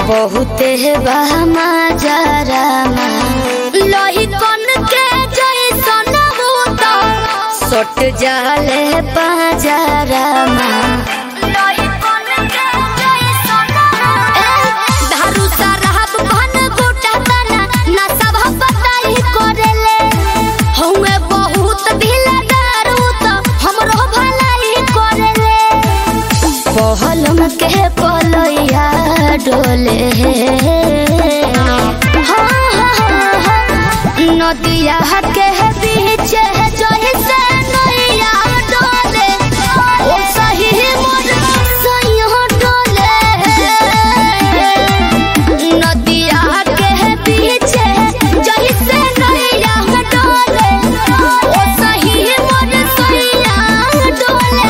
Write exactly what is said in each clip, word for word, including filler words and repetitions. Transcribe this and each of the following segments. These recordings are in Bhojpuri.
बहुते बहमा जरामा लोही कन के जैसन होता सट जाले पाजरामा लोही कन के जैसन धारू शराब भन गोटा तना ना सब बताई करेले हउए बहुत ढीला दारू तो हमरो भलाई करेले पहलम के पलैया डोले हाँ हाँ हाँ नदिया के बीच जैसे नैया डोले ओ सही मोर सैया डोले नदिया के बीच जैसे नैया डोले ओ सही मोर सैया डोले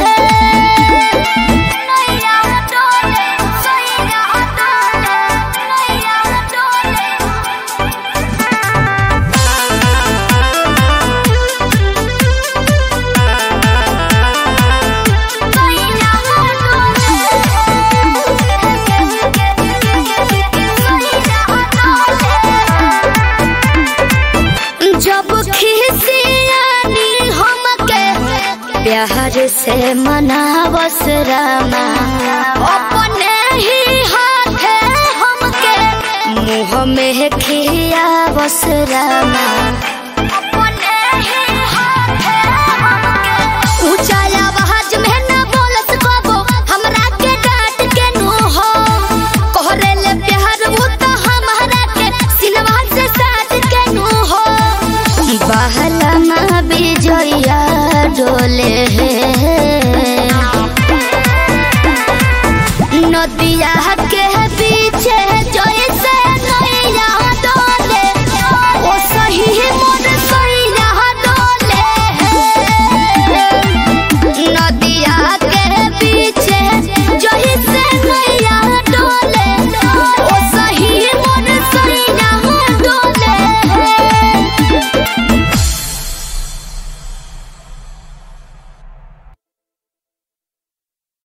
जब खिसियानी हमके प्यार से मनावस रामा अपने ही हाथे हमके मुँह में खियावस रामा अपने ही हाथे हमके ऊंचा आवाज में ना बोलस कबो हमरा के डांट के नु हो कहरेले प्यार वो तो हमारा के सिनवा से साथ के नु हो बहलमा बिजया डोले नदिया के बीच